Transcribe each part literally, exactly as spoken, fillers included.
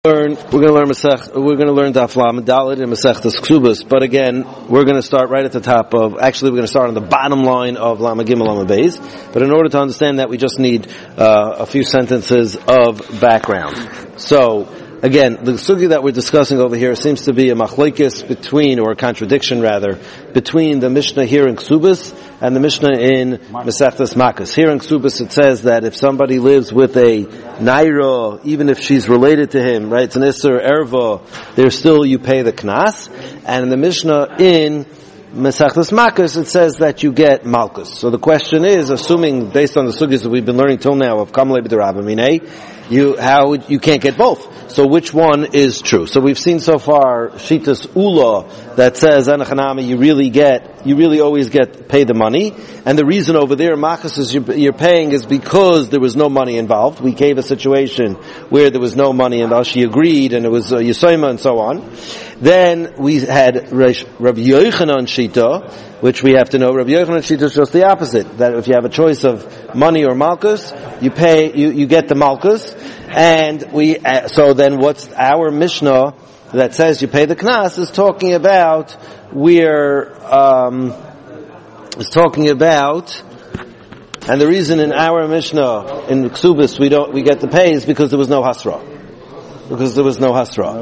Learn, we're going to learn Masech, we're going to learn Daf Lamed Daled and Masechtas Ksubas, but again, we're going to start right at the top of, actually we're going to start on the bottom line of Lamed Gimel Lamed Beis, but in order to understand that we just need uh, a few sentences of background. So, again, the sugi that we're discussing over here seems to be a machlokes between, or a contradiction rather, between the Mishnah here in Ksubas and the Mishnah in Masechtas Makkos. Here in Ksubas it says that if somebody lives with a naira, even if she's related to him, right, it's an Isser Erva, there's still, you pay the knas. And in the Mishnah in Masechtas Makkos, it says that you get malchus. So the question is, assuming based on the sugis that we've been learning till now of Kamlei B'Derabbaminei, you how you can't get both. So which one is true? So we've seen so far Shitas Ula that says Anachanami, you really get, you really always get pay the money, and the reason over there Makkos is you're, you're paying is because there was no money involved. We gave a situation where there was no money involved. She agreed, and it was uh, Yisayma and so on. Then we had Rabbi Yochanan Shita, which we have to know. Rabbi Yochanan Shita is just the opposite. That if you have a choice of money or malchus, you pay, you, you get the malchus. And we, uh, so then what's our Mishnah that says you pay the knas is talking about, we're, um, is talking about, and the reason in our Mishnah, in Ksubis, we don't, we get the pay is because there was no hasra. Because there was no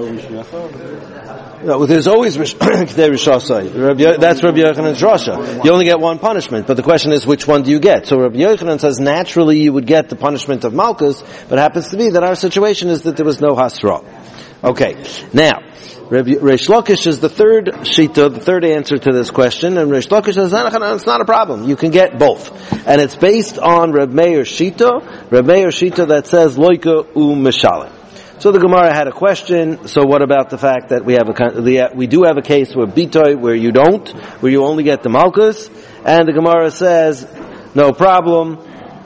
hasra. No, there's always K'dei Rishasai. That's Rabbi Yochanan's Rasha. You only get one punishment, but the question is, which one do you get? So Rabbi Yochanan says naturally you would get the punishment of Malchus, but it happens to be that our situation is that there was no Hasra. Okay, now Rabbi Reish Lakish is the third shita, the third answer to this question, and Reish Lakish says it's not a problem. You can get both, and it's based on Reb Meir shita, Reb Meir shita that says Loika u Mishalim. So the Gemara had a question. So what about the fact that we have a we do have a case where bitoy where you don't, where you only get the malchus, and the Gemara says no problem.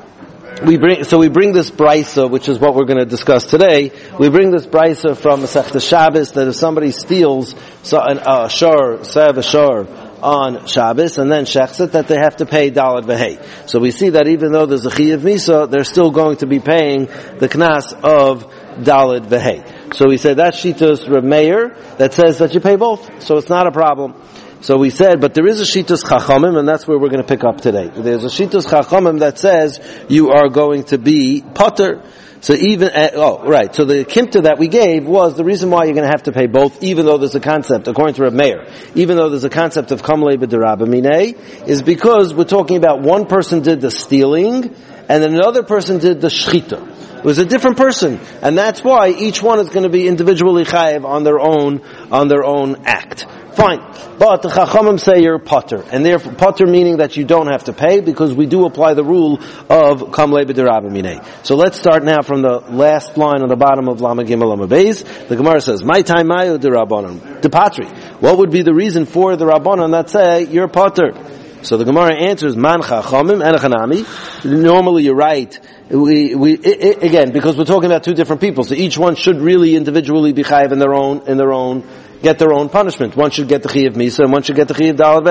We bring so we bring this brisa, which is what we're going to discuss today. We bring this brisa from Masechtas Shabbos that if somebody steals so an uh, shor sev a shor on Shabbos and then shechs it, that they have to pay dalad v'hei. So we see that even though there's a chiyuv misa, they're still going to be paying the knas of dalad v'hei. So we said that's shitas Reb Meir that says that you pay both, so it's not a problem. So we said, but there is a shitas chachamim, and that's where we're going to pick up today. There's a shitas chachamim that says you are going to be potter. So even, uh, oh, right, so the kimta that we gave was the reason why you're going to have to pay both, even though there's a concept, according to Reb Meir, even though there's a concept of kamlei b'derabbaminei, is because we're talking about one person did the stealing, and then another person did the shchita. It was a different person, and that's why each one is going to be individually chayev on their own, on their own act. Fine. But the Chachamim say you're potter. And therefore, potter meaning that you don't have to pay, because we do apply the rule of Kamlei B'Derabbaminei. So let's start now from the last line on the bottom of Lamed Gimel Lamed Beis. The Gemara says, My time mayu derabbanan. De patri. What would be the reason for the Rabbanan that say you're potter? So the Gemara answers, Man Chachamim Enochanami. Normally you're right. We, we, it, it, again, because we're talking about two different people, so each one should really individually be chayiv in their own, in their own, get their own punishment. One should get the chiyuv misa, and one should get the chiyuv dalad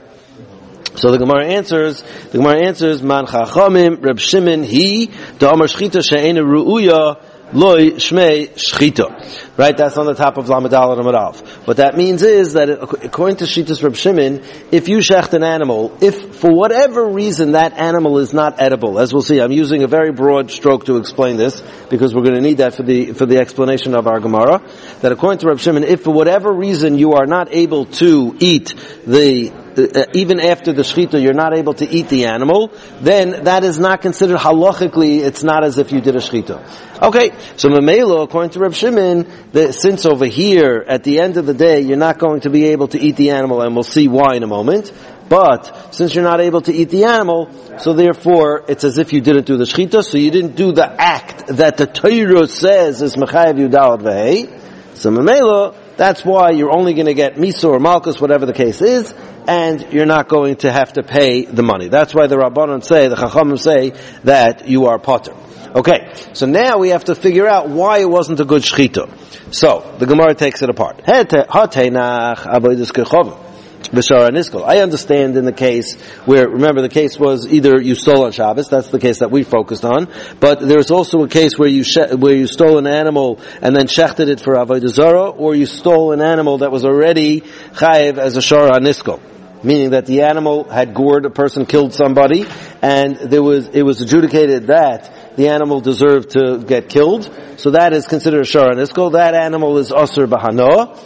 v'hei. So the Gemara answers, the Gemara answers, Man Chachamim, Reb Shimon, he, Da'amar Shchita she'ena ru'uya, Loi Shmei Shchita. Right, that's on the top of Lamed Daled Amud Aleph. What that means is that according to Shitas Reb Shimon, if you shecht an animal, if for whatever reason that animal is not edible, as we'll see, I'm using a very broad stroke to explain this, because we're going to need that for the for the explanation of our Gemara, that according to Reb Shimon, if for whatever reason you are not able to eat the Uh, even after the shechita, you're not able to eat the animal, then that is not considered halachically, it's not as if you did a shechita. Okay, so Mamelo, according to Reb Shimon, that since over here, at the end of the day, you're not going to be able to eat the animal, and we'll see why in a moment, but since you're not able to eat the animal, so therefore, it's as if you didn't do the shechita, so you didn't do the act that the Torah says is mechayev you dalad v'hei. So Mamelo, that's why you're only going to get misa or malchus, whatever the case is, and you're not going to have to pay the money. That's why the Rabbanan say, the Chachamim say, that you are potter. Okay, so now we have to figure out why it wasn't a good shechita. So, the Gemara takes it apart. B'shara Niskol. I understand in the case where, remember the case was either you stole on Shabbos, that's the case that we focused on, but there's also a case where you she- where you stole an animal and then shechted it for Avodah Zarah, or you stole an animal that was already chayev as a Shara Niskol. Meaning that the animal had gored, a person killed somebody, and there was, it was adjudicated that the animal deserved to get killed, so that is considered a Shara Niskol. That animal is Asur B'Hanoah.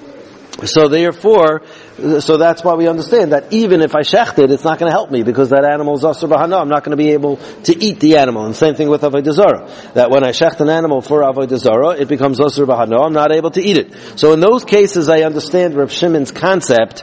So therefore, so that's why we understand that even if I shecht it, it's not going to help me because that animal is asur b'hana. I'm not going to be able to eat the animal. And same thing with avodah zarah. That when I shecht an animal for avodah zarah, it becomes asur b'hana. I'm not able to eat it. So in those cases, I understand Rav Shimon's concept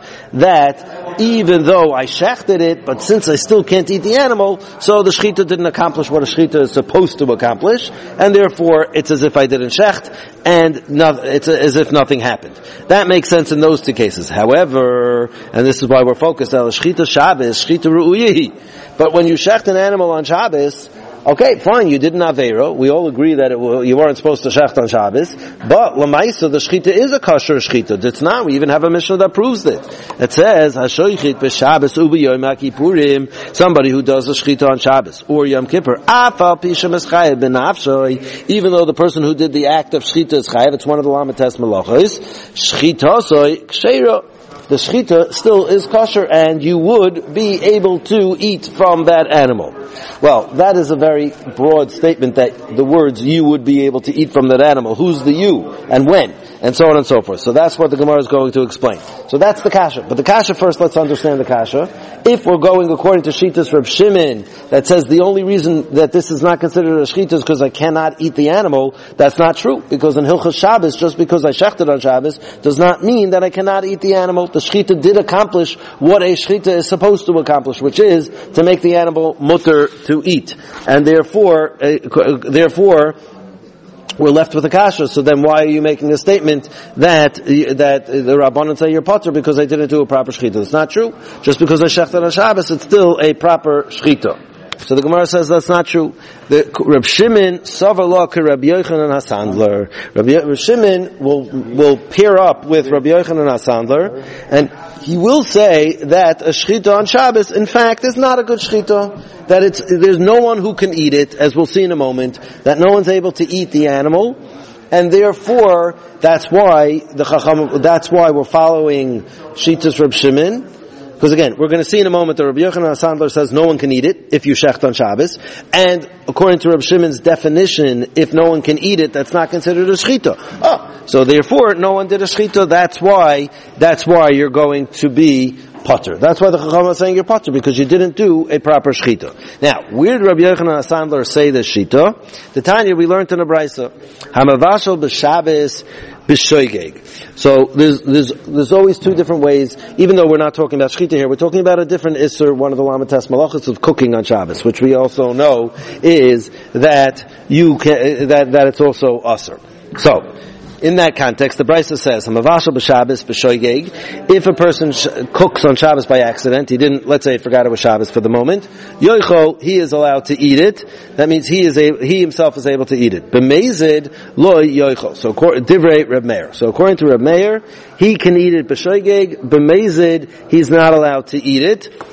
that even though I shechted it, but since I still can't eat the animal, so the shechita didn't accomplish what a shechita is supposed to accomplish, and therefore it's as if I didn't shecht, and not, it's as if nothing happened. That makes sense in those two cases. However, and this is why we're focused on Shechita Shabbos, Shechita Ru'uyihi. But when you shecht an animal on Shabbos, okay, fine, you did an Aveiro. We all agree that it will, you weren't supposed to shecht on Shabbos. But, Lamaisa, the Shechita is a kosher Shechita. It's not. We even have a Mishnah that proves it. It says, Hashoichit b'Shabbos ubi Yom HaKippurim, somebody who does a Shechita on Shabbos, or Yom Kippur, Afal Pishem es Chayev b'nafshoi, even though the person who did the act of Shechita is Chayev, it's one of the Lamates Malachos, Shechitosoi Ksheira, the shechita still is kosher and you would be able to eat from that animal. Well, that is a very broad statement that the words you would be able to eat from that animal. Who's the you and when? And so on and so forth. So that's what the Gemara is going to explain. So that's the kasha. But the kasha first, let's understand the kasha. If we're going according to Shitas Reb Shimon, that says the only reason that this is not considered a shechita is because I cannot eat the animal, that's not true. Because in Hilchos Shabbos, just because I shechted on Shabbos, does not mean that I cannot eat the animal. The shechita did accomplish what a shechita is supposed to accomplish, which is to make the animal mutter to eat. And therefore, uh, therefore, we're left with a kasha. So then why are you making a statement that that the Rabbanan say you're potter because I didn't do a proper shechita? It's not true. Just because I shechted on Shabbos, it's still a proper shechita. So the Gemara says that's not true. The Reb Shimon savar ke Rabbi Yochanan HaSandler. Rabbi Shimon will will pair up with Rabbi Yochanan HaSandler, and he will say that a shechita on Shabbos, in fact, is not a good shechita. That it's there's no one who can eat it, as we'll see in a moment. That no one's able to eat the animal, and therefore that's why the Chacham. That's why we're following Shitas Reb Shimon. Because again, we're going to see in a moment that Rabbi Yochanan HaSandler says no one can eat it if you shecht on Shabbos. And according to Rabbi Shimon's definition, if no one can eat it, that's not considered a shechita. Oh, so therefore, no one did a shechita. That's why, that's why you're going to be potter. That's why the Chacham is saying you're potter, because you didn't do a proper shechita. Now, where did Rabbi Yochanan HaSandler say this shechita? The Tanya we learned in the Brisa. Hamavashal b'Shabbos b'shoigeg. So there's there's there's always two different ways. Even though we're not talking about shechita here, we're talking about a different isser, one of the lamates malachos of cooking on Shabbos, which we also know is that you can that that it's also usher. So, in that context, the Brisa says, "Hamavashal b'Shabbos b'shoigeg." If a person sh- cooks on Shabbos by accident, he didn't, let's say, he forgot it was Shabbos for the moment. Yoichol, he is allowed to eat it. That means he is a, he himself is able to eat it. B'mezid loy yoichol. So divrei Reb Meir. So according to Reb Meir, he can eat it b'shoigeg. B'mezid, he's not allowed to eat it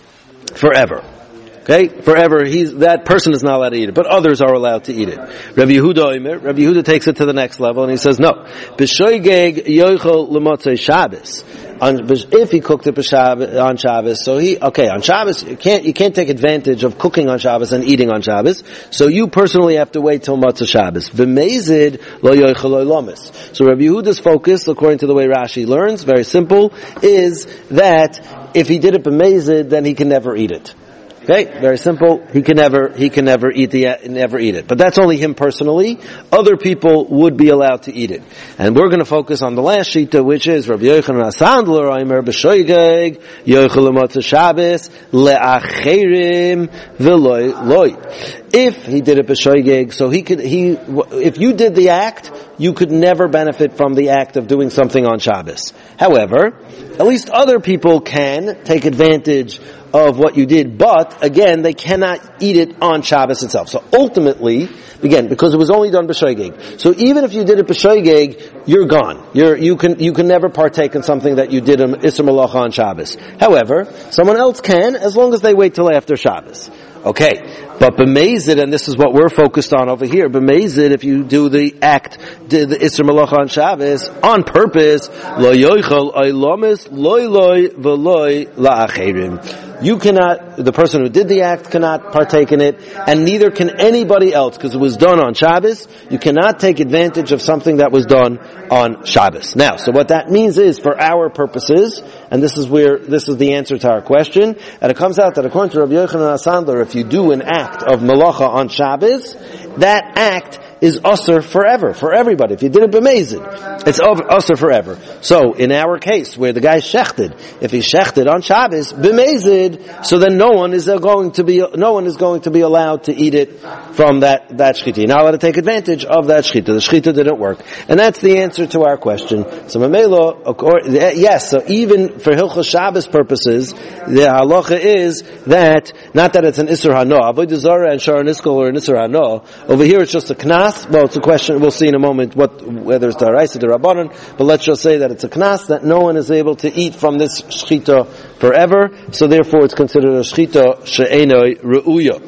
forever. Okay, forever, he's, that person is not allowed to eat it, but others are allowed to eat it. Rabbi Yehuda Omer, Rabbi Yehuda takes it to the next level, and he says, no, b'shoigeg yoichol l'motzei Shabbos. If he cooked it on Shabbos, so he, okay, on Shabbos, you can't, you can't take advantage of cooking on Shabbos and eating on Shabbos, so you personally have to wait till Motzei Shabbos. V'mezid lo yoichol lo lomis. So Rabbi Yehuda's focus, according to the way Rashi learns, very simple, is that if he did it b'mezid, then he can never eat it. Okay, very simple. He can never, he can never eat the, never eat it. But that's only him personally. Other people would be allowed to eat it. And we're going to focus on the last shita, which is Rabbi Yochanan HaSandler, Omer b'shoigeg, yochel l'motzei Shabbos, le'acherim v'loy loy. If he did it b'shoigeg, so he could, he, if you did the act, you could never benefit from the act of doing something on Shabbos. However, at least other people can take advantage of what you did, but again, they cannot eat it on Shabbos itself. So ultimately, again, because it was only done b'shoigeg. So even if you did it b'shoigeg, you're gone. You're, you can, you can never partake in something that you did in Isser Malacha on Shabbos. However, someone else can, as long as they wait till after Shabbos. Okay, but b'meizid, and this is what we're focused on over here, b'meizid, if you do the act, did the Isser Malacha on Shabbos, on purpose, lo yoichel oilomis, loi loi v'loi la'acherim. You cannot, the person who did the act cannot partake in it, and neither can anybody else, because it was done on Shabbos. You cannot take advantage of something that was done on Shabbos. Now, so what that means is, for our purposes, and this is where, this is the answer to our question, and it comes out that according to Rabbi Yochanan HaSandlar, if you do an act of Malacha on Shabbos, that act is usher forever, for everybody. If you did it b'mezid, it's usher forever. So, in our case, where the guy shechted, if he shechted on Shabbos, b'mezid, so then no one is going to be, no one is going to be allowed to eat it from that, that shechita. You're not allowed to take advantage of that shechita. The shechita didn't work. And that's the answer to our question. So, Mamela, yes, so even for Hilchos Shabbos purposes, the halacha is that, not that it's an Isser Hano, Avodah Zarah and Shara Niskol or an Isser Hano, over here it's just a knas. Well, it's a question, we'll see in a moment what, whether it's daraisa or rabbanon, but let's just say that it's a knas, that no one is able to eat from this shchita forever, so therefore it's considered a shchita she'enoi re'uya.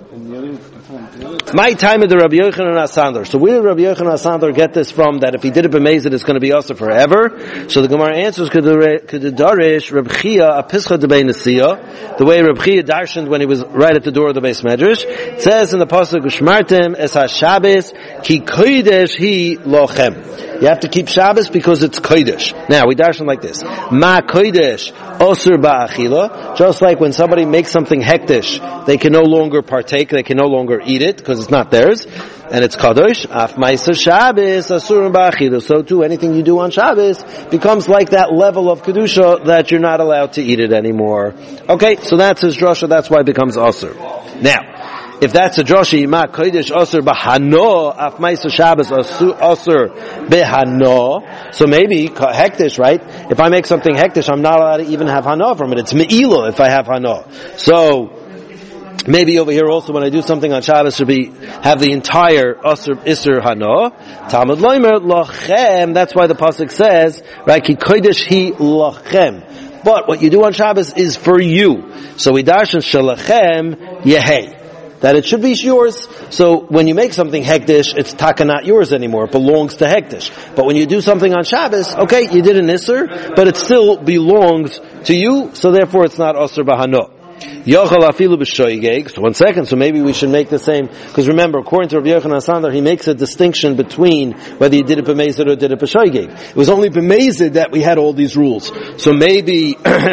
My time of the Rabbi Yochanan HaSandlar. So where did Rabbi Yochanan HaSandlar get this from, that if he did it b'mezid, it's going to be also forever? So the Gemara answers, could the Darish, Reb Chia, a pischa debei nesiya, the way Reb Chia darshaned when he was right at the door of the Beis Medrash. It says in the Pasuk, Ushmartem es ha-Shabbos, ki kodesh hi lochem. You have to keep Shabbos because it's kodesh. Now, we darshan like this. Ma kodesh osur ba'achila. Just like when somebody makes something hektish, they can no longer partake, they can no longer eat it, because it's not theirs, and it's kadosh. Af ma'aser Shabbos asurim ba'achila. So too, anything you do on Shabbos becomes like that level of kedusha that you're not allowed to eat it anymore. Okay, so that's his drasha. That's why it becomes asur. Now, if that's a drasha, ma kodesh asur b'hano, af ma'aser Shabbos asur b'hano. So maybe hektish, right? If I make something hektish, I'm not allowed to even have hano from it. It's me'ilah if I have hano. So maybe over here also when I do something on Shabbos should be, have the entire Asr, Isser Hano. Talmud Loimer, Lochem, that's why the Pasuk says, right, Ki Kodesh Hi Lochem. But what you do on Shabbos is for you. So we darshan Shalachem Yehei. That it should be yours. So when you make something hektish, it's taka not yours anymore. It belongs to hektish. But when you do something on Shabbos, okay, you did an Isser, but it still belongs to you, so therefore it's not Asr Bahano. Yochel afilu b'shoigeg. So one second, so maybe we should make the same, because remember, according to Rabbi Yochanan HaSandlar, he makes a distinction between whether you did it b'mezid or did it b'shoigeg. It was only b'mezid that we had all these rules. So maybe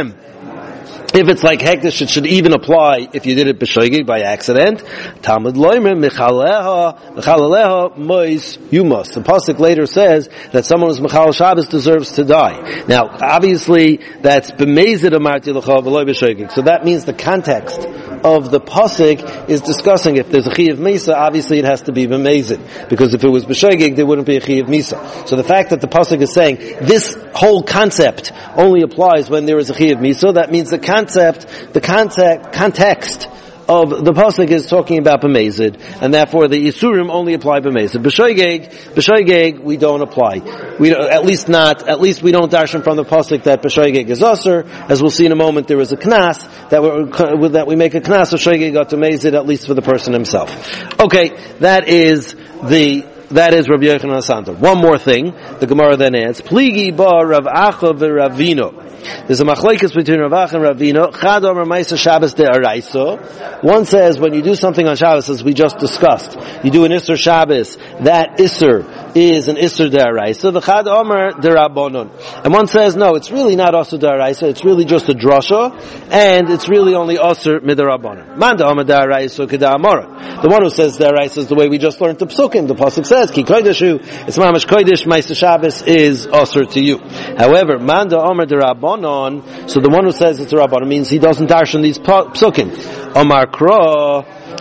if it's like hektish, it should even apply if you did it b'shoigeg by accident. Talmud loimer michaleha michaleha mois yumas. The pasuk later says that someone who's michal Shabbos deserves to die. Now, obviously, that's b'mezid amarti l'cha v'loi b'shoigeg. So that means the context of the pasuk is discussing if there's a chi of misa, obviously it has to be b'mezid, because if it was b'shoigeg, there wouldn't be a chi of misa. So the fact that the pasuk is saying this whole concept only applies when there is a chi of misa, that means the concept Concept, the concept, context of the pasuk is talking about b'mezid, and therefore the isurim only apply b'mezid. B'shoigeg, b'shoigeg, we don't apply. We don't, at least not. At least we don't darshan from the pasuk that b'shoigeg is usher. As we'll see in a moment, there is a knas that we that we make a knas of shoigeg got to mezid, at least for the person himself. Okay, that is the. That is Rabbi Yochanan HaSandlar. One more thing, the Gemara then adds, Pligi ba Rav Acha v'Ravino. There's a machlekes between Rav Acha and Ravino. Chad omer ma'aser Shabbos de'araisa. One says when you do something on Shabbos, as we just discussed, you do an Isser Shabbos, that Isser is an Isser de'araisa. The Chad omer de'rabbanon. And one says, no, it's really not Asur de'araisa, it's really just a drasha, and it's really only Asur midrabbanon. Man da'omer de'araisa keda'amara. The one who says de'araisa is the way we just learned the Psukim. The Pasuk says, Ki Kodeshu, it's Mamash Kodesh, Ma'aser Shabbos is Asur to you. However, Man da'omer de'rabbanon, so the one who says it's a rabbanon means he doesn't darshan these psukim. Omar Kro,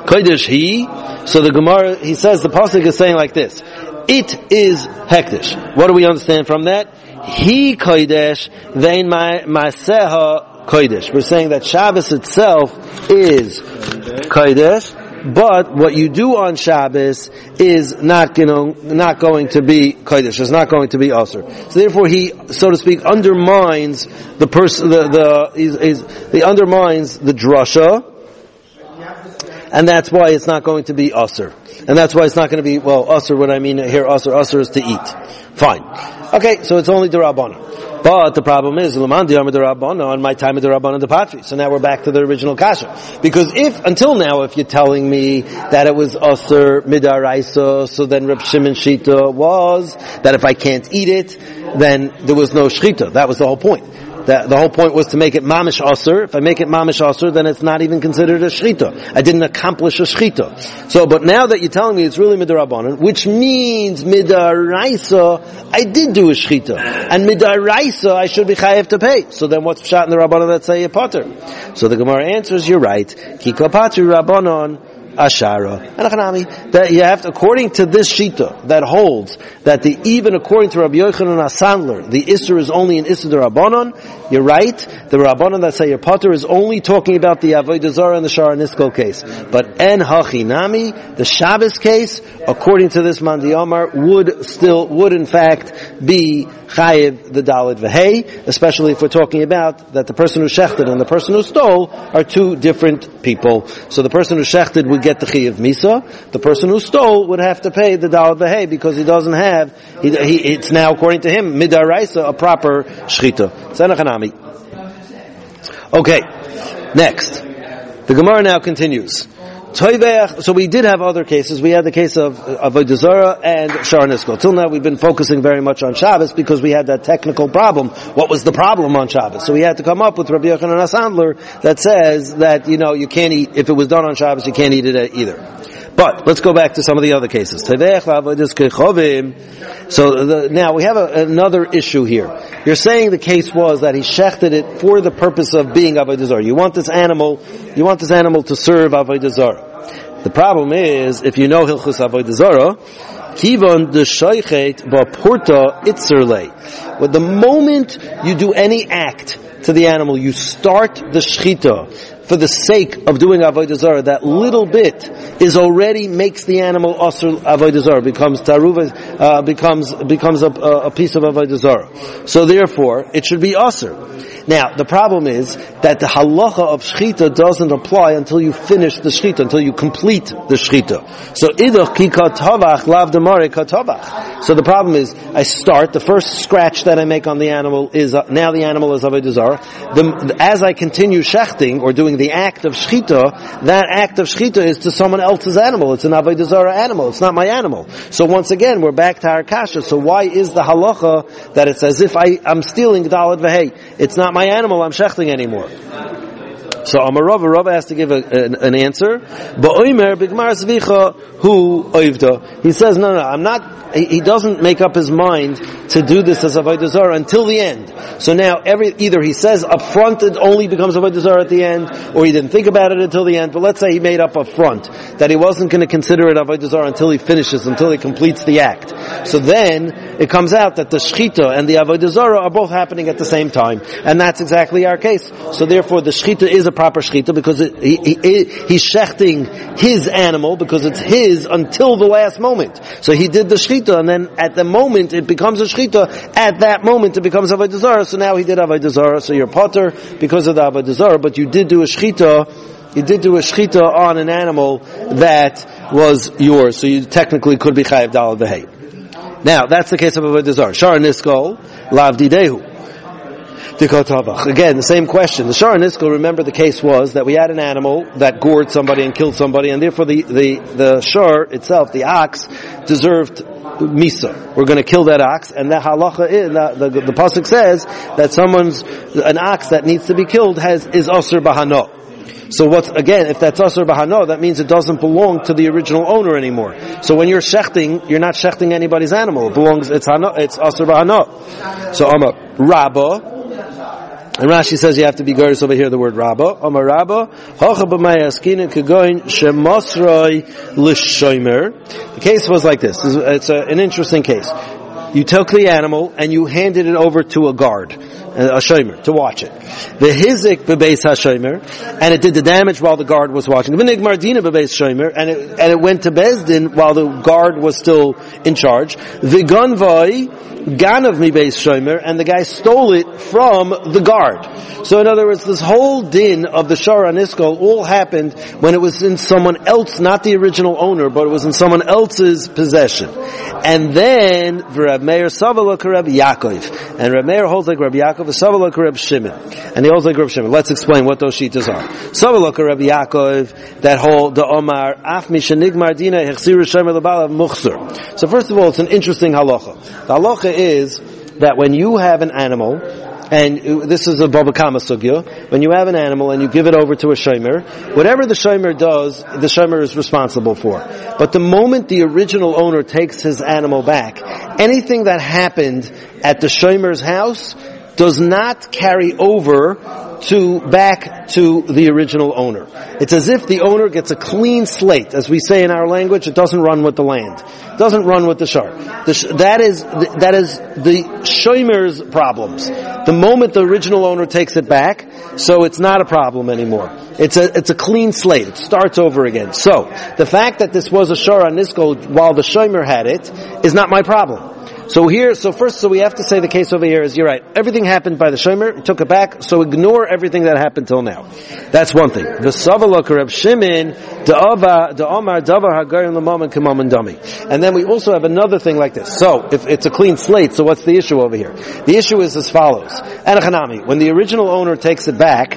Kodesh he. So the Gemara, he says, the pasuk is saying like this. It is hektish. What do we understand from that? He kodesh, vein maseha kodesh. We're saying that Shabbos itself is kodesh, but what you do on Shabbos is not going to, not going to be kodesh. It's not going to be asur. So therefore, he, so to speak, undermines the person. The the he's, he's, he undermines the drasha. And that's why it's not going to be asur. And that's why it's not going to be, well, asur, what I mean here, asur, asur is to eat. Fine. Okay, so it's only D'Rabbanan. But the problem is, L'man D'Yama D'Rabbanan, on my time of D'Rabbanan D'Patri. So now we're back to the original kasha. Because if, until now, if you're telling me that it was asur midaraisa, so then Reb Shimon Shita was, that if I can't eat it, then there was no shchita. That was the whole point. The, the whole point was to make it mamish asur. If I make it mamish asur, then it's not even considered a shchita. I didn't accomplish a shchita. So, but now that you're telling me it's really midarabanan, which means midaraisa, I did do a shchita. And midaraisa, I should be chayev to pay. So then what's pshat in the rabbanon that say a potter? So the Gemara answers, you're right. Kika patri rabbanon ashara. And that you have to, according to this shita that holds that the even according to Rabbi Yochanan HaSandler, the Isser is only an Isser D'Rabbanan. You're right. The Rabbanan that say your potter is only talking about the Avodah Zarah and the Shara Niskol case. But en hachinami, the Shabbos case, according to this Mandi Omar, would still would in fact be chayiv the Daled V'Hei, especially if we're talking about that the person who shechted and the person who stole are two different people. So the person who shechted would get the chayiv misa. The person who stole would have to pay the Daled V'Hei because he doesn't have. He, he, it's now according to him midaraisa a proper shchita. Tzanachanami. Okay, next the Gemara now continues. So we did have other cases. We had the case of Avodah Zarah and Shara Niskol. Till now we've been focusing very much on Shabbos because we had that technical problem. What was the problem on Shabbos? So we had to come up with Rabbi Yochanan HaSandler that says that, you know, you can't eat, if it was done on Shabbos, you can't eat it either. But let's go back to some of the other cases. So the, now we have a, another issue here. You're saying the case was that he shechted it for the purpose of being Avodah Zarah. You want this animal, you want this animal to serve Avodah Zarah. The problem is, if you know Hilchus Avodah Zarah, Kivon de shoichet ba'porta itzerlei. With the moment you do any act to the animal, you start the shchita for the sake of doing avodah zarah. That little bit is already makes the animal asur avodah zarah, becomes taruva, uh, becomes becomes a, a piece of avodah zarah. So therefore, it should be asur. Now, the problem is that the halacha of shchita doesn't apply until you finish the shchita, until you complete the shchita. So idach ki katavach lav demare katavach. So the problem is, I start, the first scratch that I make on the animal is, uh, now the animal is avodah zarah. The, as I continue shechting, or doing the act of shchita, that act of shchita is to someone else's animal. It's an avodah zarah animal. It's not my animal. So once again, we're back to our kasha. So why is the halacha that it's as if I, I'm stealing daled v'hei? It's not my animal I'm shechting anymore. So Amar Rava, Rava has to give a, an, an answer. Ba'omer b'gmar zvicha hu oivda. He says, no, no, I'm not, he, he doesn't make up his mind to do this as avodah zarah until the end. So now every, either he says up front it only becomes avodah zarah at the end, or he didn't think about it until the end. But let's say he made up up front that he wasn't going to consider it avodah zarah until he finishes, until he completes the act. So then it comes out that the shchita and the avodah zarah are both happening at the same time, and that's exactly our case. So therefore, the shchita is a proper shchita because it, he, he, he's shechting his animal because it's his until the last moment. So he did the shchita, and then at the moment it becomes a shchita. At that moment it becomes avodah zarah. So now he did avodah zarah. So you're potter because of the avodah zarah, but you did do a shchita. You did do a shchita on an animal that was yours. So you technically could be chayav daled v'hei. Now that's the case of avodah zarah. Shara niskol lav didehu. Again, the same question. The Shara Niskol, remember the case was that we had an animal that gored somebody and killed somebody, and therefore the, the, the Shar itself, the ox, deserved Misa. We're going to kill that ox, and the halacha is, the, the, the pasuk says that someone's, an ox that needs to be killed has, is Asur Bahano. So what's, again, if that's Asur Bahano, that means it doesn't belong to the original owner anymore. So when you're shechting, you're not shechting anybody's animal. It belongs, it's Hano, it's Asur Bahano. So I'm a Rabbah, And Rashi says you have to be Goris over here, the word Rabba. Omar Rabba, Hocha b'may askina kegoin shemosroi l'shomer. The case was like this. It's a, an interesting case. You took the animal and you handed it over to a guard, a shomer, to watch it. The hizik bebeis hashomer, and it did the damage while the guard was watching. The nigmardina bebeis shomer, and it and it went to Bezdin while the guard was still in charge. The gunvai ganav mi beis shomer, and the guy stole it from the guard. So in other words, this whole din of the shara niskol all happened when it was in someone else, not the original owner, but it was in someone else's possession. And then Reb Meir Savala Reb Yaakov, and Reb Meir holds like Reb Yaakov, Savala Reb Shimon, and he holds like Reb Shimon. Let's explain what those shitas are. Savala Reb Yaakov, that whole the Omar Af Mishanigmar Dina Hechsiru Shomer Lebalav Muchsur. So first of all, it's an interesting halacha. The halacha is that when you have an animal, and this is a Baba Kama sugya, when you have an animal and you give it over to a shomer, whatever the shomer does, the shomer is responsible for. But the moment the original owner takes his animal back, anything that happened at the shomer's house does not carry over to back to the original owner. It's as if the owner gets a clean slate. As we say in our language, it doesn't run with the land. It doesn't run with the shar. The sh- that is the, that is the shomer's problems. The moment the original owner takes it back, so it's not a problem anymore. It's a it's a clean slate. It starts over again. So the fact that this was a shara niskol while the shomer had it is not my problem. So here, so first, so we have to say the case over here is, you're right, everything happened by the shomer, took it back, so ignore everything that happened till now. That's one thing. The Savalok Reb Shimon, Da'ava, Da'omar, Davar HaGarim L'Mam K'mam and Dami. And then we also have another thing like this. So, if it's a clean slate, so what's the issue over here? The issue is as follows. Anachanami, when the original owner takes it back,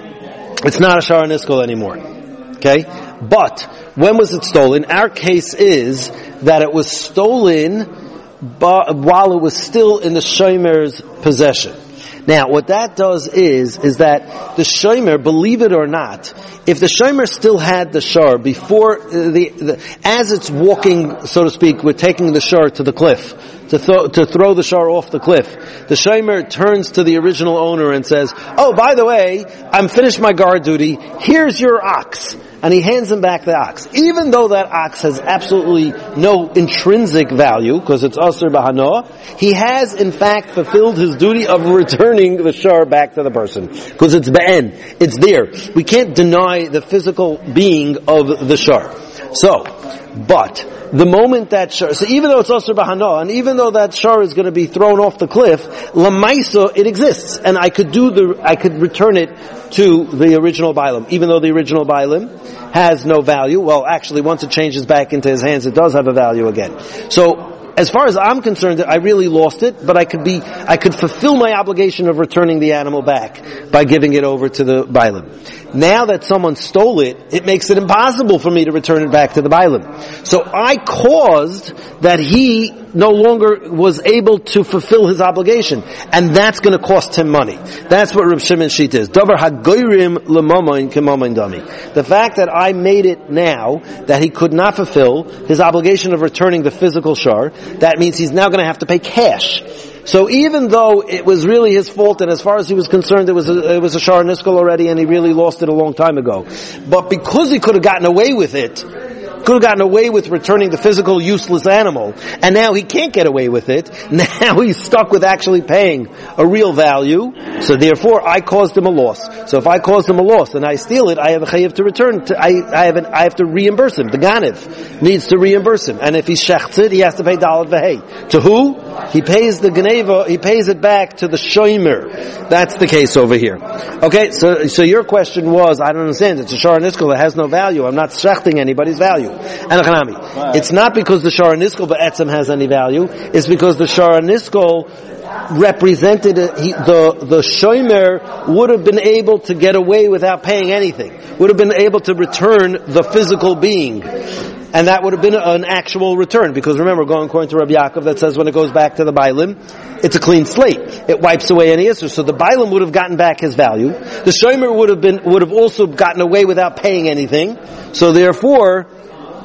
it's not a Shara Niskol anymore. Okay? But, when was it stolen? Our case is that it was stolen but while it was still in the shomer's possession. Now, what that does is, is that the shomer, believe it or not, if the shomer still had the shar before the, the as it's walking, so to speak, we're taking the shar to the cliff, to throw, to throw the shar off the cliff, the shomer turns to the original owner and says, oh, by the way, I'm finished my guard duty, here's your ox. And he hands him back the ox. Even though that ox has absolutely no intrinsic value, because it's Asur Bahanoah, he has in fact fulfilled his duty of returning the shar back to the person. Because it's Ba'en. It's there. We can't deny the physical being of the shar. So, but, the moment that shar, so even though it's Asur Bahanoah, and even though that shar is going to be thrown off the cliff, Lamaisa, it exists. And I could do the, I could return it to the original Bailam, even though the original Bailam has no value. Well, actually, once it changes back into his hands, it does have a value again. So, as far as I'm concerned, I really lost it, but I could be, I could fulfill my obligation of returning the animal back by giving it over to the Bailam. Now that someone stole it, it makes it impossible for me to return it back to the Bailam. So I caused that he no longer was able to fulfill his obligation. And that's going to cost him money. That's what Reb Shimon Shita is. Davar hagoyrim l'mamayin k'mamayin dami. The fact that I made it now, that he could not fulfill his obligation of returning the physical shar, that means he's now going to have to pay cash. So even though it was really his fault, and as far as he was concerned, it was a, it was a shar niskol already, and he really lost it a long time ago. But because he could have gotten away with it, could have gotten away with returning the physical useless animal, and now he can't get away with it, now he's stuck with actually paying a real value, so therefore I caused him a loss. So if I caused him a loss and I steal it, I have a chayiv to return, to, I, I, have an, I have to reimburse him. The ganiv needs to reimburse him. And if he shechts it, he has to pay dalad v'hei. To who? He pays the ganeva, he pays it back to the shomer. That's the case over here. Okay, so so your question was, I don't understand, it's a shara niskol that has no value, I'm not shechting anybody's value. And it's not because the shara niskol ba'etzem has any value, it's because the shara niskol represented a, he, the the shomer would have been able to get away without paying anything, would have been able to return the physical being, and that would have been an actual return, because remember, going according to Rabbi Yaakov, that says when it goes back to the Bailim, it's a clean slate, it wipes away any issue. So the Bailim would have gotten back his value, the shomer would have been would have also gotten away without paying anything, so therefore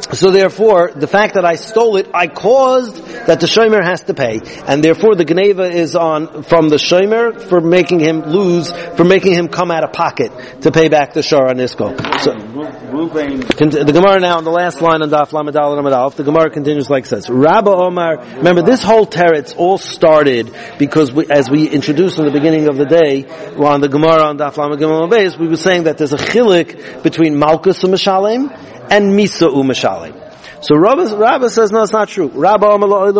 So therefore, the fact that I stole it, I caused that the shomer has to pay. And therefore the Geneva is on from the shomer for making him lose, for making him come out of pocket to pay back the Shar Nisko. So, the Gemara now on the last line on Daf Lamed Aleph Lamed Aleph, the Gemara continues like this. Rabba Omar, remember this whole teretz all started because we, as we introduced in the beginning of the day, on the Gemara on Daf Lamed Gimel Beis, we were saying that there's a chilik between Malkus u'Mishalem and Misa u'Mishalem. So Rabba, Rabba says, no, it's not true. Rabba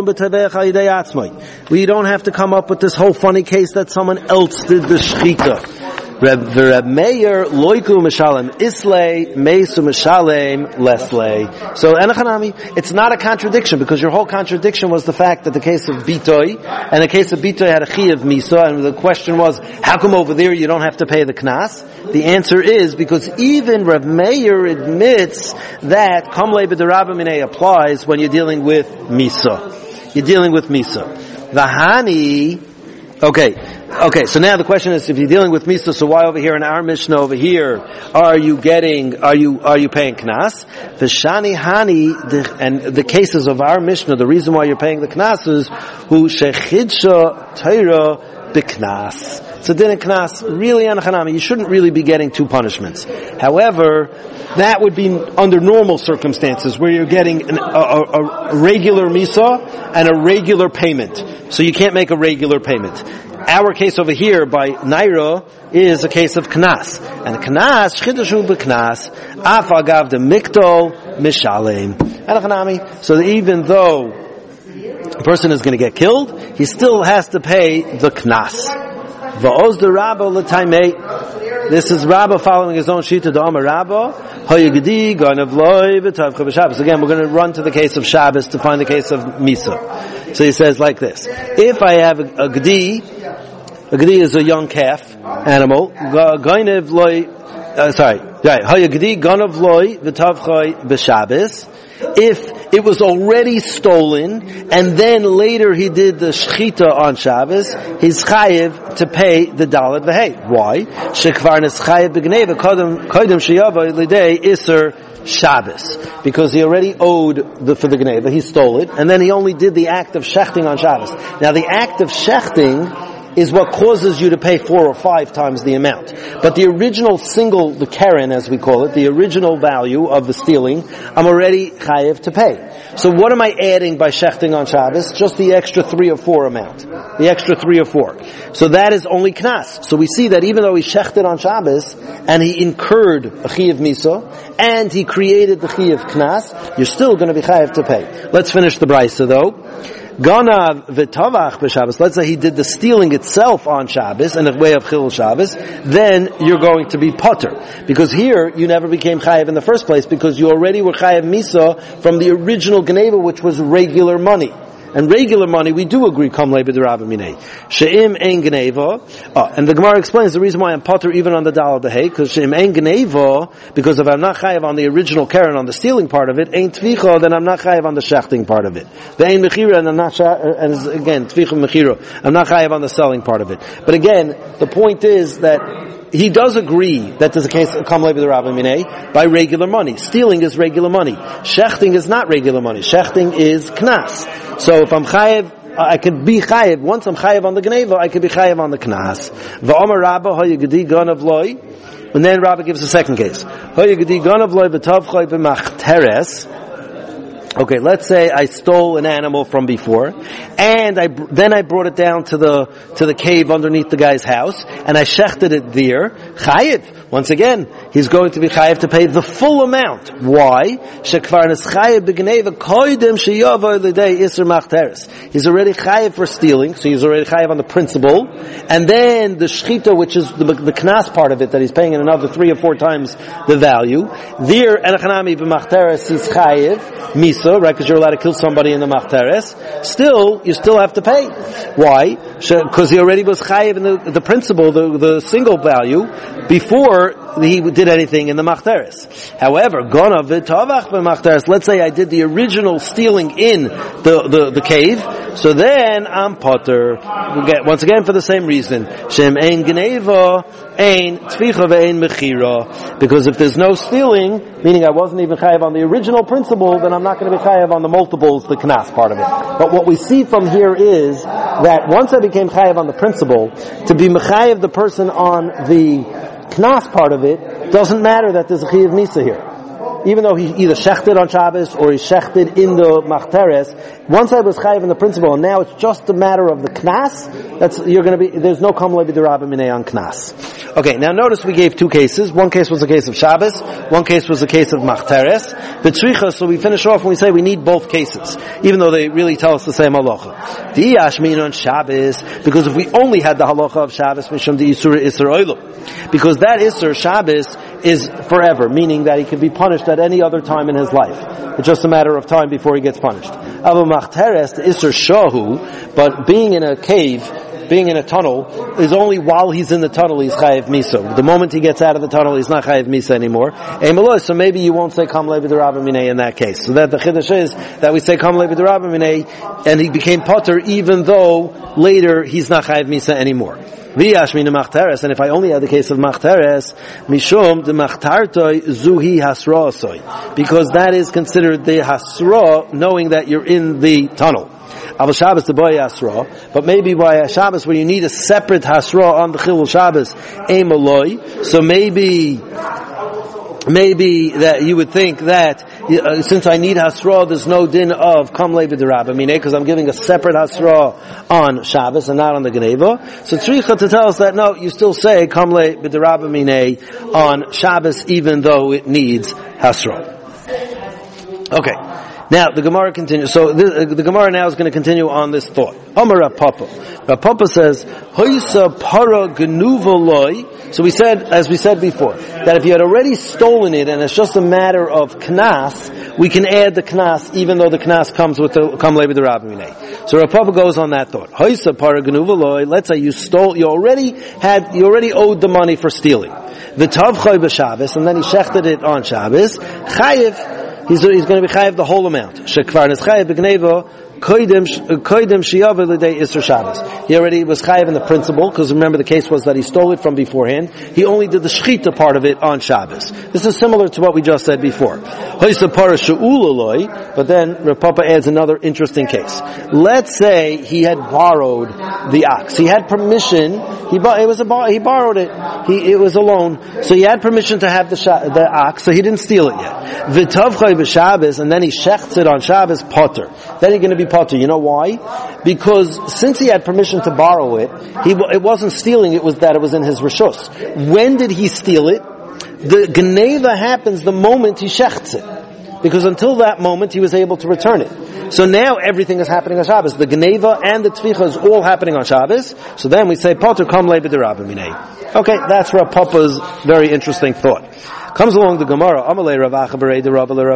we don't have to come up with this whole funny case that someone else did the shchita. Reb, Reb Meir loiku mishalem islay meisu mishalem leslay. So enachanami, it's not a contradiction because your whole contradiction was the fact that the case of bitoy and the case of bitoy had a chi of misa, and the question was, how come over there you don't have to pay the knas? The answer is because even Reb Meir admits that kamlei b'derabba minei applies when you're dealing with misa. You're dealing with misa. Vahani. Okay, okay. So now the question is, if you're dealing with Misa, so why over here in our Mishnah over here are you getting, are you are you paying knas? V'shani hani, and the cases of our Mishnah, the reason why you're paying the knas is hu shechidsha Torah b'knas. So din knas, really anachanami, you shouldn't really be getting two punishments. However, that would be under normal circumstances where you're getting an, a, a, a regular misa and a regular payment. So you can't make a regular payment. Our case over here by Naira is a case of knas. And knas, chidashu b'knas, af agav de mikto mishalem. Anachanami, so that even though a person is going to get killed, he still has to pay the knas. Va'oz de Rabba l'taimei. This is Rabba following his own shita. Da'amar Rabba hayagdi ganav loy v'tavcha b'Shabbos. Again, we're going to run to the case of Shabbos to find the case of Misa. So he says like this: if I have a, a gedi, a gedi is a young calf animal. Ganav loy, uh, sorry, right? Hayagdi ganav loy v'tavcha b'Shabbos. If it was already stolen, and then later he did the shchita on Shabbos, he's chayiv to pay the dalet v'hei. Why? Shekvar nes chayiv b'gneva kodem kodem sheyava lidei iser Shabbos, because he already owed the, for the gneva, he stole it, and then he only did the act of shechting on Shabbos. Now the act of shechting is what causes you to pay four or five times the amount. But the original single, the keren as we call it, the original value of the stealing, I'm already chayiv to pay. So what am I adding by shechting on Shabbos? Just the extra three or four amount. The extra three or four. So that is only knas. So we see that even though he shechted on Shabbos, and he incurred a chi of misa, and he created the chi of knas, you're still going to be chayiv to pay. Let's finish the brisa though. Ganav v'tavach b'Shabbos. Let's say he did the stealing itself on Shabbos in a way of chilul Shabbos. Then you're going to be potter, because here you never became chayiv in the first place because you already were chayiv misa from the original geneva, which was regular money. And regular money, we do agree, kam le b'derabba minei. She'im ein geneva. Oh, and the Gemara explains the reason why I'm potter even on the dal behei, because she'im ein geneva, because if I'm not chayiv on the original keren, on the stealing part of it, ein tvicha, then I'm not chayiv on the shechting part of it. The ein mechira, and I'm not, and again, tvicha mechira, I'm not chayiv on the selling part of it. But again, the point is that he does agree that there's a case of kam le b'derabba minei by regular money. Stealing is regular money. Shechting is not regular money. Shechting is knas. So if I'm chayiv, I could be chayiv. Once I'm chayiv on the geneva, I could be chayiv on the knas. V'omer Rabba hayagdi ganav loy. And then Rabba gives a second case. Hayagdi ganav loy v'tavchay b'machteres. Okay, let's say I stole an animal from before, and I then I brought it down to the to the cave underneath the guy's house, and I shechted it there. Chayiv. Once again, he's going to be chayiv to pay the full amount. Why? Shekvar nes chayiv b'gneva koydem sheyava l'dei iser machteres. He's already chayiv for stealing, so he's already chayiv on the principle, and then the shchita, which is the, the knas part of it, that he's paying in another three or four times the value. There, enachanami b'machteres, he's chayiv misa. misa, right? Because you're allowed to kill somebody in the machteres. Still, you still have to pay. Why? Because he already was chayiv in the, the principal, the, the single value, before he did anything in the machteres. However, gona v'tavach b'machteres. Let's say I did the original stealing in the, the, the cave. So then I'm potter. We get once again for the same reason. Shem ein gneva, ein tficha ve'ein mechira. Because if there's no stealing, meaning I wasn't even chayav on the original principle, then I'm not going to be chayav on the multiples, the knas part of it. But what we see from here is that once I became chayav on the principle, to be mechayav the person on the knas part of it, doesn't matter that there's a chayav misa here. Even though he either shechted on Shabbos or he shechted in the machteres, once I was chayiv in the principle, and now it's just a matter of the knas, that's, you're gonna be, there's no kamlei b'derabba minei on knas. Okay, now notice we gave two cases. One case was a case of Shabbos, one case was a case of machteres. The tzricha, so we finish off when we say we need both cases, even though they really tell us the same halacha. The yashmin on Shabbos, because if we only had the halacha of Shabbos, mishum the isur isur oilu, because that isur Shabbos is forever, meaning that he can be punished at any other time in his life. It's just a matter of time before he gets punished. Abu Machteres, the Isser Shahu, but being in a cave, being in a tunnel, is only while he's in the tunnel he's Chayev Misa. The moment he gets out of the tunnel, he's not Chayev Misa anymore. So maybe you won't say Kam Levi D'Rabba Minei in that case. So that the Chiddush is that we say Kam Levi D'Rabba Minei, and he became Potter even though later he's not Chayev Misa anymore. V'yashmin machteres, and if I only had the case of machteres, mishum de machtartoi zuhi hasra asoi, because that is considered the hasra, knowing that you're in the tunnel. Aval Shabbos the boy hasra, but maybe by a Shabbos where you need a separate hasra on the chilul Shabbos, aim aloi. So maybe. Maybe that you would think that uh, since I need hasra, there's no din of kam levi d'rabba minei, because I'm giving a separate hasra on Shabbos and not on the Geneva. So tzricha to tell us that no, you still say kam levi d'rabba minei on Shabbos, even though it needs hasra. Okay. Now the Gemara continues. So the, uh, the Gemara now is going to continue on this thought. Amar Rav Papa. Rav Papa says, "Hoysa para genuva loy." So we said, as we said before, that if you had already stolen it and it's just a matter of knas, we can add the knas even though the knas comes with the kam levi d'rabba minei. So Rav Papa goes on that thought. Hoysa para genuva loy. Let's say you stole, you already had, you already owed the money for stealing. The tav chay b'Shabbos, and then he shechted it on Shabbos. Chayiv. He's, he's going to be chayiv the whole amount. Shekvar is chayiv b'gneva koidem koidem shiyav l'dei isur Shabbos. He already was chayiv in the principle, because remember the case was that he stole it from beforehand. He only did the shchita part of it on Shabbos. This is similar to what we just said before. Hoysa para she'ulaloi, but then Rav Papa adds another interesting case. Let's say he had borrowed the ox. He had permission. He bought, it was a he borrowed it. He it was a loan, so he had permission to have the the ox. So he didn't steal it yet. V'tavchay b'Shabbos, and then he shechts it on Shabbos. Potter. Then he's going to be potter. You know why? Because since he had permission to borrow it, he it wasn't stealing. It was that it was in his reshus. When did he steal it? The geneva happens the moment he shechts it, because until that moment he was able to return it. So now everything is happening on Shabbos. The geneva and the tficha is all happening on Shabbos. So then we say potter kam levi d'rabba minei. Okay, that's Rav Papa's very interesting thought. Comes along the Gemara. Amalei Rav Acha berei de Rava le Rav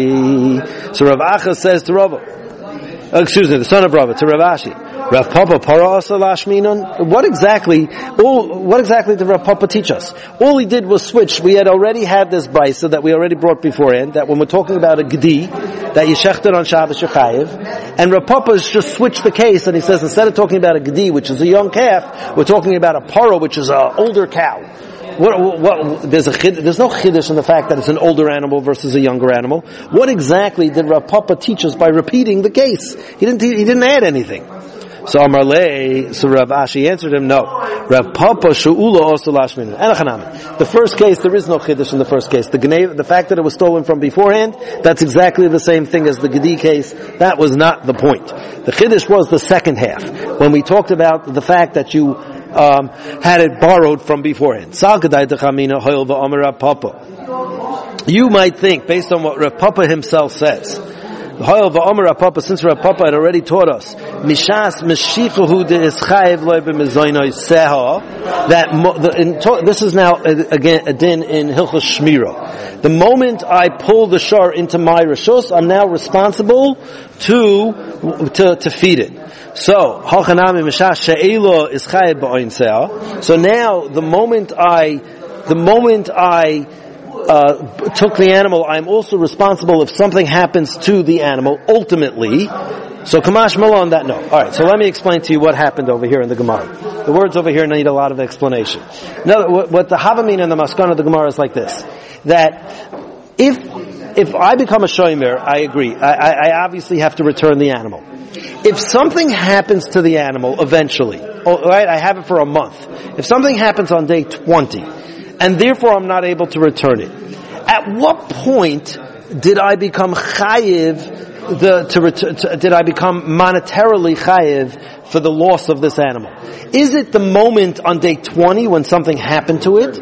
Ashi. So Rav Acha says to Rava, oh, excuse me, the son of Rava, to Rav Ashi, Rav Papa para asa lashminon. What exactly? All what exactly did Rav Papa teach us? All he did was switch. We had already had this brisa that we already brought beforehand. That when we're talking about a gedi, that you shechted on Shabbos Shechayev, and Rav Papa just switched the case, and he says instead of talking about a gedi, which is a young calf, we're talking about a para, which is an older cow. What, what, there's a there's no chiddush in the fact that it's an older animal versus a younger animal. What exactly did Rav Papa teach us by repeating the case? He didn't he didn't add anything. So Amar Lei, so Rav Ashi answered him, no. Rav Papa she'ula also lashmin. Enochanami. The first case, there is no chiddush in the first case. The gnev, the fact that it was stolen from beforehand, that's exactly the same thing as the gedi case. That was not the point. The chiddush was the second half, when we talked about the fact that you um, had it borrowed from beforehand. You might think, based on what Rav Papa himself says, Since Rav Papa had already taught us, Mishas Meshichahu de Ischayev loy b'mezoinoi seha, that the, in, this is now again a din in Hilchos Shmira. The moment I pull the shar into my reshus, I'm now responsible to to to feed it. So Hachanami Mishas she'elo Ischayev b'oin seha. So now the moment I the moment I Uh, took the animal, I'm also responsible if something happens to the animal, ultimately. So, Kamash Malon, that no. Alright, so let me explain to you what happened over here in the Gemara. The words over here need a lot of explanation. Now, what, what the Havamina and the Maskana of the Gemara is like this. That, if, if I become a shomer, I agree. I, I, I obviously have to return the animal. If something happens to the animal eventually, alright, I have it for a month. If something happens on day twenty, and therefore I'm not able to return it. At what point did I become chayiv, the, to return, to, did I become monetarily chayiv for the loss of this animal? Is it the moment on day twenty when something happened to it?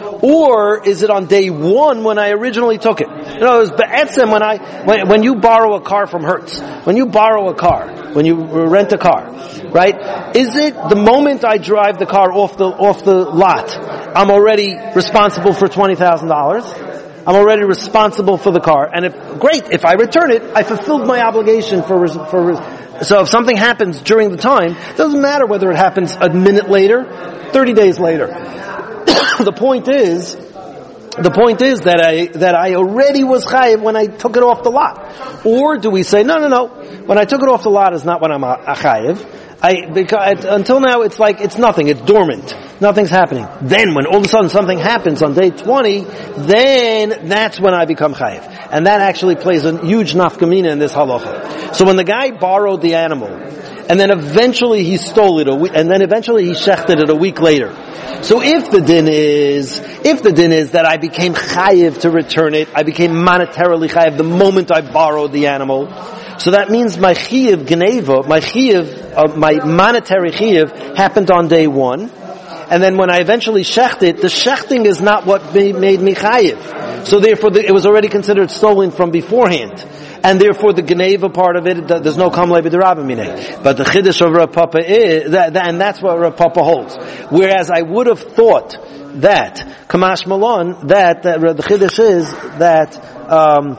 Or is it on day one when I originally took it? You know, it was be'etzem when I, when, when you borrow a car from Hertz, when you borrow a car, when you rent a car, right? Is it the moment I drive the car off the, off the lot, I'm already responsible for twenty thousand dollars? I'm already responsible for the car, and if, great, if I return it, I fulfilled my obligation for, for, so if something happens during the time, it doesn't matter whether it happens a minute later, thirty days later. The point is, the point is that I, that I already was chayiv when I took it off the lot. Or do we say, no, no, no, when I took it off the lot is not when I'm a, a chayiv. I, because, until now it's like, it's nothing, it's dormant. Nothing's happening. Then when all of a sudden something happens on day twenty, then that's when I become chayiv. And that actually plays a huge nafkamina in this halacha. So when the guy borrowed the animal, and then eventually he stole it, a week, and then eventually he shechted it a week later. So if the din is, if the din is that I became chayiv to return it, I became monetarily chayiv the moment I borrowed the animal, so that means my chiyiv gneva, my chiyiv, uh, my monetary chiyiv happened on day one, and then when I eventually shecht it, the shechting is not what made me chayiv. So therefore the, it was already considered stolen from beforehand. And therefore the Geneva part of it, there's no Kam Levi D'Rabbamineh. But the Chiddush of Rav Papa is, that, that, and that's what Rav Papa holds. Whereas I would have thought that, Kamash Malon, that, that the Chiddush is that, um,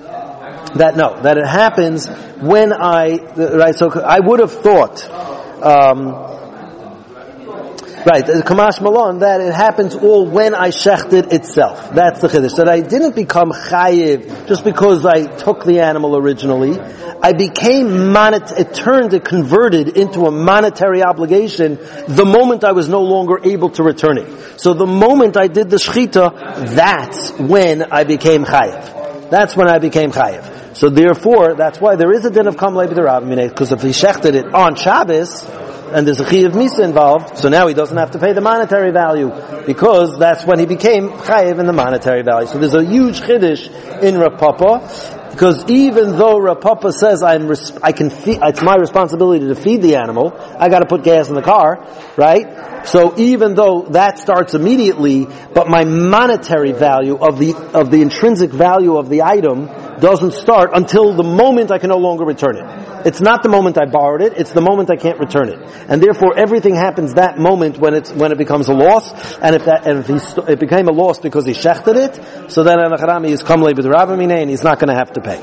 that no, that it happens when I, right, so I would have thought, um, right, Kamash Malon, that it happens all when I shechted itself. That's the chiddush. That I didn't become chayiv just because I took the animal originally. I became monet, it turned, it converted into a monetary obligation the moment I was no longer able to return it. So the moment I did the shechita, that's when I became chayiv. That's when I became chayiv. So therefore, that's why there is a din of Kam Levi D'Rabbamineh, because if he shechted it on Shabbos, and there's a Chiyav Misa involved, so now he doesn't have to pay the monetary value, because that's when he became Chayiv in the monetary value. So there's a huge Chiddush in Rav Papa, because even though Rav Papa says I'm res- I can feed, it's my responsibility to feed the animal, I gotta put gas in the car, right? So even though that starts immediately, but my monetary value of the, of the intrinsic value of the item doesn't start until the moment I can no longer return it. It's not the moment I borrowed it, it's the moment I can't return it. And therefore everything happens that moment when it's, when it becomes a loss, and if that, and if he st- it became a loss because he shechted it, so then Anacharami is Kam Levi D'Rabbamineh, and he's not gonna have to pay.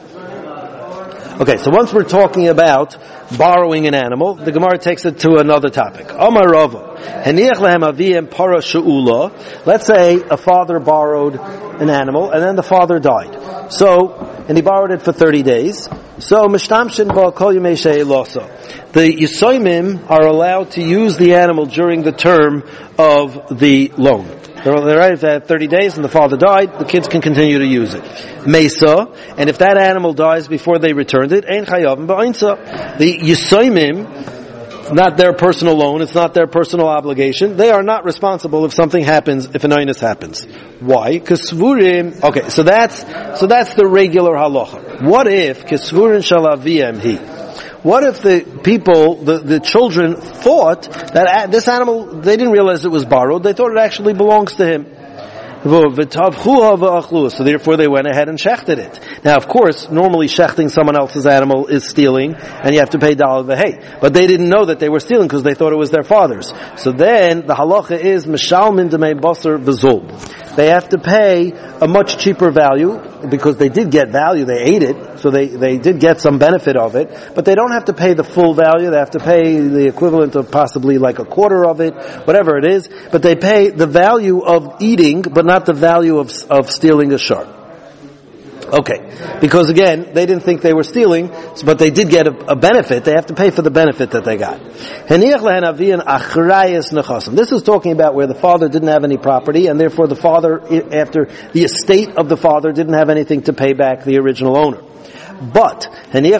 Okay, so once we're talking about borrowing an animal, the Gemara takes it to another topic. Amar Rava, Heniach lehem aviyim para she'ula. Let's say a father borrowed an animal, and then the father died. So, and he borrowed it for thirty days. So, mishtamshin ba kol yemei she'elosa. The Yisoimim are allowed to use the animal during the term of the loan. They're right, if they had thirty days and the father died, the kids can continue to use it. Mesa, and if that animal dies before they returned it, ein chayavim ba'insa. The Yisoimim, not their personal loan, it's not their personal obligation, they are not responsible if something happens, if an oinus happens. Why? Kesvurim, okay, so that's, so that's the regular halacha. What if, kesvurim shalaviyem hi? What if the people, the, the children thought that this animal, they didn't realize it was borrowed, they thought it actually belongs to him. So therefore they went ahead and shechted it. Now of course, normally shechting someone else's animal is stealing, and you have to pay daled v'hei. But they didn't know that they were stealing because they thought it was their father's. So then the halacha is mishalmin demei basar v'zol. They have to pay a much cheaper value because they did get value, they ate it, so they, they did get some benefit of it, but they don't have to pay the full value, they have to pay the equivalent of possibly like a quarter of it, whatever it is, but they pay the value of eating, but not the value of, of stealing a shard. Okay, because again, they didn't think they were stealing, but they did get a, a benefit. They have to pay for the benefit that they got. This is talking about where the father didn't have any property, and therefore the father, after the estate of the father, didn't have anything to pay back the original owner. But if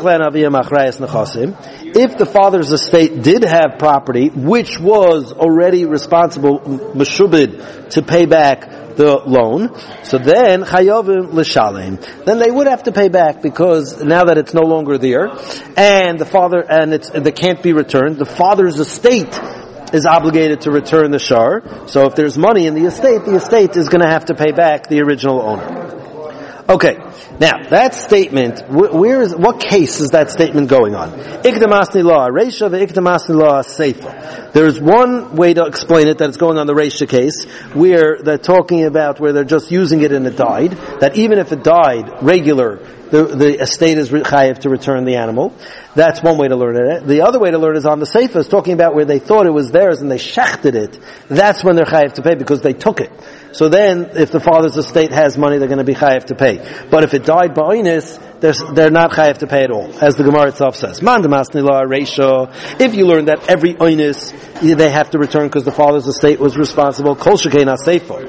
the father's estate did have property, which was already responsible, meshubid, to pay back the loan, so then chayovim l'shalem. Then they would have to pay back because now that it's no longer there, and the father and it's they can't be returned. The father's estate is obligated to return the shar. So if there's money in the estate, the estate is going to have to pay back the original owner. Okay, now that statement, where is, what case is that statement going on? Ikdamasni law, Reisha ve'ikdamasni law seifa. There's one way to explain it that it's going on the Reisha case, where they're talking about where they're just using it and it died, that even if it died regular, the, the estate is chayiv to return the animal. That's one way to learn it. The other way to learn is on the seifa, is talking about where they thought it was theirs and they shechted it. That's when they're chayiv to pay because they took it. So then, if the father's estate has money, they're going to be chayiv to pay. But if it died by oinus, they're, they're not chayiv to pay at all, as the Gemara itself says. Man demasni la reisha. If you learn that every oinus they have to return because the father's estate was responsible, kol shekei seifa,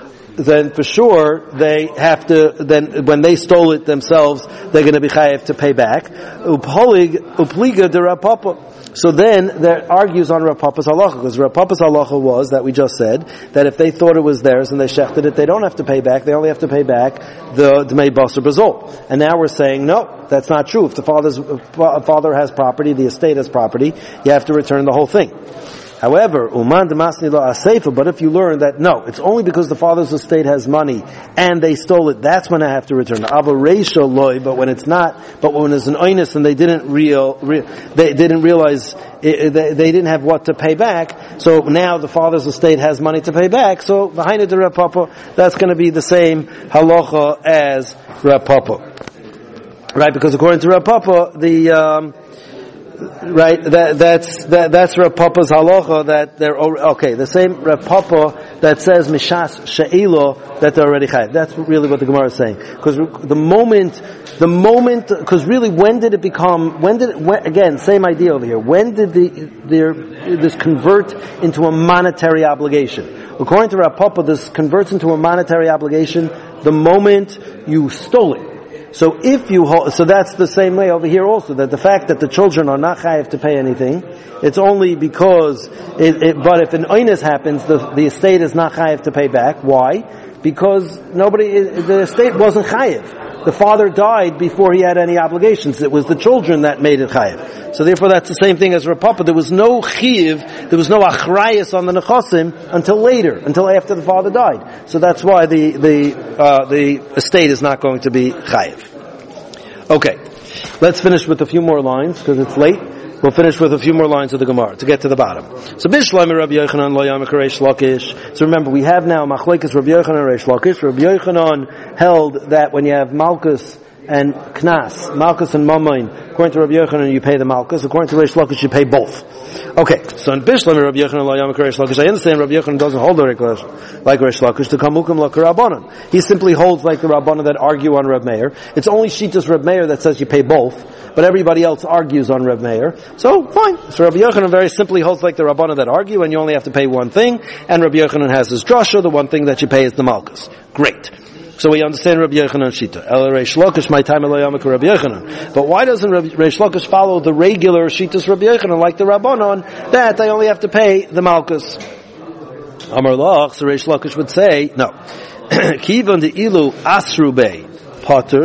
then for sure they have to. Then when they stole it themselves, they're going to be chayiv to pay back. Upholig upliga de Rav Papa. So then that argues on Rav Papa's halacha, because Rav Papa's halacha was that we just said that if they thought it was theirs and they shechted it, they don't have to pay back. They only have to pay back the dmei basar b'zol. And now we're saying no, that's not true. If the father's uh, father has property, the estate has property, you have to return the whole thing. However, uman demasni la aseifa. But if you learn that no, it's only because the father's estate has money and they stole it, that's when I have to return. Ava reisha loy. But when it's not, but when it's an oinus and they didn't real, real they didn't realize it, they, they didn't have what to pay back. So now the father's estate has money to pay back. So v'haina de Rav Papa, that's going to be the same halacha as Rav Papa, right? Because according to Rav Papa, the um, Right, that, that's, that, that's Rav Papa's halacha that they're, okay, the same Rav Papa that says Mishas She'ilo that they're already chayav. That's really what the Gemara is saying. Because the moment, the moment, because really when did it become, when did it, when, again, same idea over here, when did the, their, this convert into a monetary obligation? According to Rav Papa, this converts into a monetary obligation the moment you stole it. So if you hold, so that's the same way over here also, that the fact that the children are not chayiv to pay anything, it's only because, it, it, but if an oinus happens, the, the estate is not chayiv to pay back. Why? Because nobody, the estate wasn't chayiv. The father died before he had any obligations. It was the children that made it chayiv. So therefore that's the same thing as Rav Papa. There was no chiv, there was no achrayas on the nechasim until later, until after the father died. So that's why the, the, uh, the estate is not going to be chayiv. Okay. Let's finish with a few more lines, because it's late. We'll finish with a few more lines of the Gemara to get to the bottom. So Bishlomi Rabbi Yochanan lo yamek Reish Lakish. So remember, we have now Machlekes Rabbi Yochanan and Reish Lakish. Rabbi Yochanan held that when you have Malkus and Knas, Malkus and Mamain, according to Rabbi Yochanan you pay the Malkus, according to Reish Lakish you pay both. Okay, so in Bishlomi Rabbi Yochanan lo yamek Reish Lakish, I understand Rabbi Yochanan doesn't hold like Reish Lakish to Kamukim like Rabbanan. He simply holds like the Rabbanan that argue on Rav Meir. It's only Shitas Rav Meir that says you pay both, but everybody else argues on Rav Meir. So, fine. So Rabbi Yochanan very simply holds like the Rabbanan that argue, and you only have to pay one thing, and Rabbi Yochanan has his drasha, the one thing that you pay is the Malkus. Great. So we understand Rabbi Yochanan Shita. El Reish Lakish, my time Rabbi Yochanan. But why doesn't Reish Lakish follow the regular Shitas Rabbi Yochanan like the Rabbanon, that I only have to pay the Malkus? Amar Lach, so Reish Lakish would say, no. Kivan de ilu asrubei potter.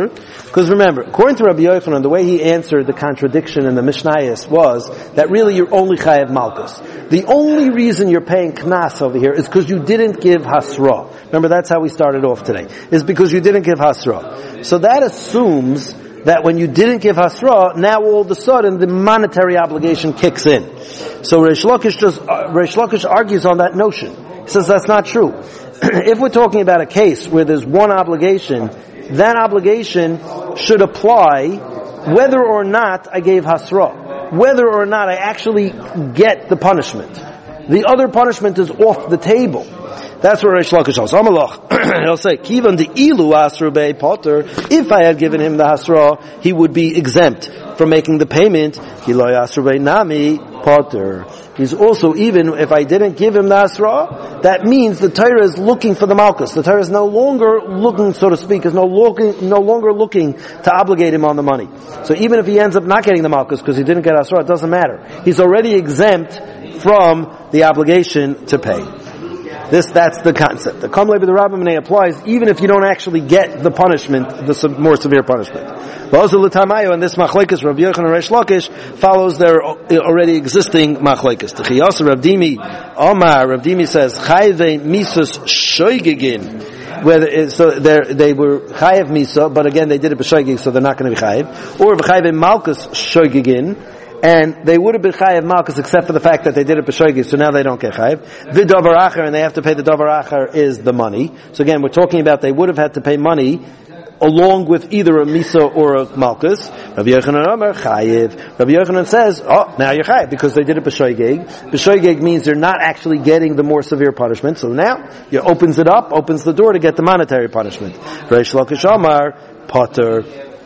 Because remember, according to Rabbi Yochanan, the way he answered the contradiction in the Mishnayos was that really you're only chayav malchus. The only reason you're paying knas over here is because you didn't give hasra. Remember, that's how we started off today. Is because you didn't give hasra. So that assumes that when you didn't give hasra, now all of a sudden the monetary obligation kicks in. So Reish Lakish just uh, Reish Lakish argues on that notion. He says that's not true. If we're talking about a case where there's one obligation, that obligation should apply whether or not I gave hasra, whether or not I actually get the punishment. The other punishment is off the table. That's what Reish Lakish says. He'll say, Kivan the ilu asru bei potter. If I had given him the hasra, he would be exempt from making the payment. Kiloi asru bei nami potter. He's also, even if I didn't give him the hasra, that means the Torah is looking for the malchus. The Torah is no longer looking, so to speak, is no looking, no longer looking to obligate him on the money. So even if he ends up not getting the malchus because he didn't get hasra, it doesn't matter. He's already exempt from the obligation to pay. This, that's the concept. The Kam Levi the Rabbimane applies even if you don't actually get the punishment, the more severe punishment. But also l'tamayo, and this machlekes Rabbi Yochanan and Reish Lakish follows their already existing machlekes. The Chiyasa Rav Dimi Omar, Rav Dimi says chayve misus shoygegin. Whether so they were chayev misa, but again they did it b'shoygeg, so they're not going to be chayev. Or chayve malchus shoygegin. And they would have been chayav malchus except for the fact that they did it b'shoigig, so now they don't get chayav. The davar acher, and they have to pay the davar acher is the money. So again, we're talking about they would have had to pay money along with either a misa or a malchus. Rabbi Yochanan Omer chayiv. Rabbi Yochanan says, oh, now you're chayiv because they did it b'shoigig. B'shoigig means they're not actually getting the more severe punishment. So now it opens it up, opens the door to get the monetary punishment. Reish Lakish Omar potter.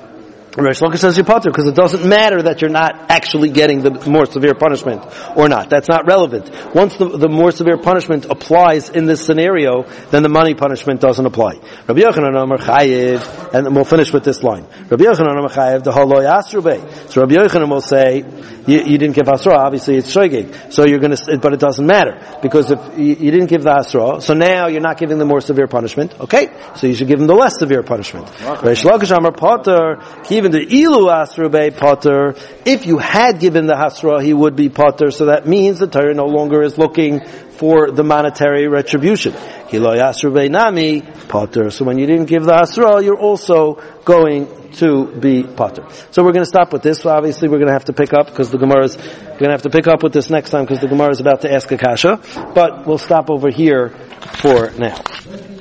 Reish Lakish says you're potter because it doesn't matter that you're not actually getting the more severe punishment or not. That's not relevant. Once the, the more severe punishment applies in this scenario, then the money punishment doesn't apply. Rabbi Yochanan Omer chayiv, and we'll finish with this line. Rabbi Yochanan Omer chayiv the haloi asru bei. So Rabbi Yochanan will say you, you didn't give hasra. Obviously it's shoygig, so you're going to, but it doesn't matter because if you, you didn't give the hasra, so now you're not giving the more severe punishment. Okay, so you should give them the less severe punishment. Reish Lakish Omer potter. Even the ilu asru bei potter, if you had given the hasra, he would be potter. So that means the Torah no longer is looking for the monetary retribution. Kiloi asru bei nami potter. So when you didn't give the hasra, you're also going to be potter. So we're going to stop with this. Obviously, we're going to have to pick up because the Gemara is going to have to pick up with this next time because the Gemara is about to ask a kasha. But we'll stop over here for now.